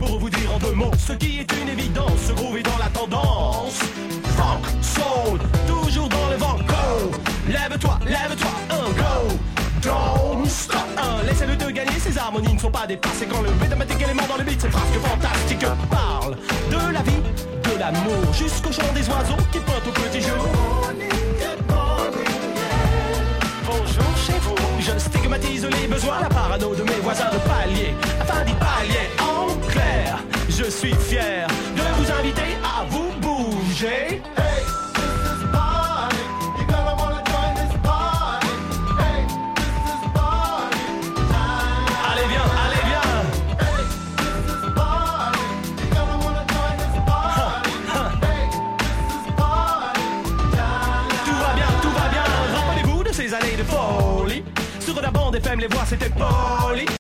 pour vous dire en deux mots ce qui est une évidence. Ce groove est dans la tendance. Funk, soul, toujours dans le vent. Go, lève-toi, un go. Don't stop. Laisse-le te gagner, ces harmonies ne sont pas dépassées. Quand le mathématique élément dans le beat, c'est presque fantastique. Parle de la vie, de l'amour, jusqu'au chant des oiseaux qui pointent au petit jour. Bonjour chez vous, je stigmatise les besoins, la parano de mes voisins de palier, afin d'y pallier. En clair, je suis fier de vous inviter à vous bouger. Hey, this is party. You're gonna wanna join this party. Hey, this is party time. Allez viens, allez viens. Hey, this is party. You're gonna wanna join this party. Hey, this is party time. Tout va bien, rappelez-vous de ces années de folie. Sur la bande FM, les voix c'était poli.